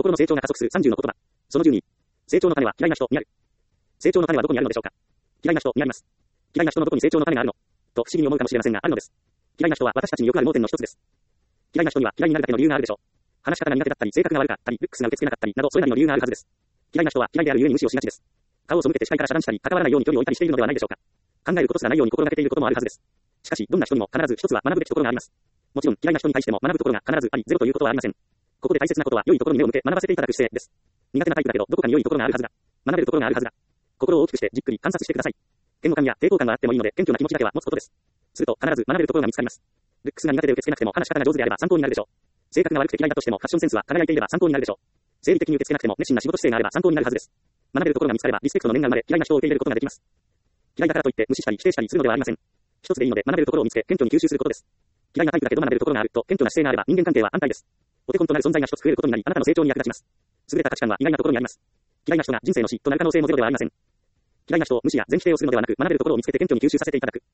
心の成長が加速する30の言葉。その12。成長の種は嫌いな人にある。成長の種はどこにあるのでしょうか。嫌いな人にあります。嫌いな人のどこに成長の種があるのと不思議に思うかもしれませんが、あるのです。嫌いな人は私たちによくある盲点の一つです。嫌いな人には嫌いになるだけの理由があるでしょう。話し方が苦手だったり、性格が悪かったり、ルックスが受け付けなかったりなど、それなりの理由があるはずです。嫌いな人は嫌いであるゆえに無視をしがちです。顔を背けて視界から遮断したり、関わらないように距離を置いたりしているのではないでしょうか。考えることすらないように心がけていることもあるはずです。しかし、どんな人にも必ず一つは学ぶべきところがあります。もちろん、嫌いな人に対しても学ぶところが必ずあり、ゼロということはありません。ここで大切なことは、良いところに目を向け、学ばせていただく姿勢です。苦手なタイプだけど、どこかに良いところがあるはずだ。学べるところがあるはずだ。心を大きくして、じっくり観察してください。嫌悪感や抵抗感があってもいいので、謙虚な気持ちだけは持つことです。すると、必ず学べるところが見つかります。ルックスが苦手で受け付けなくても、話し方が上手であれば参考になるでしょう。性格が悪くて嫌いだとしても、ファッションセンスは輝いていれば参考になるでしょう。生理的に受け付けなくても、熱心な仕事姿勢があれば参考になるはずです。学べるところが見つかれば、リスペクトの念が生まれ、嫌いな人を受け入れることができます。嫌いだからといって、無視したり否定したりするのではありません。一つでいいので、学べるところを見つけ、謙虚に吸収することです。嫌いなタイプだけど学べるところがあると、謙虚な姿勢があれば、人間関係は安泰です。お手本となる存在が一つ増えることになり、あなたの成長に役立ちます。優れた価値観は意外なところにあります。嫌いな人が人生の死となる可能性もゼロではありません。嫌いな人を無視や全否定をするのではなく、学べるところを見つけて謙虚に吸収させていただく。